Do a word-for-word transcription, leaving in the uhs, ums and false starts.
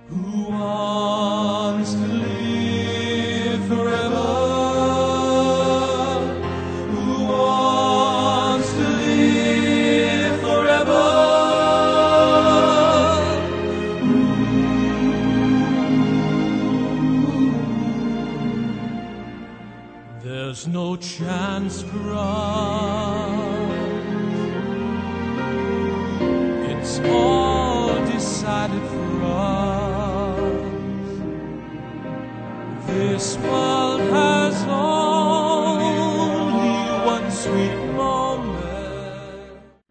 Who wants to live forever? Who wants to live forever? There's no chance for us. It's all decided for us. This one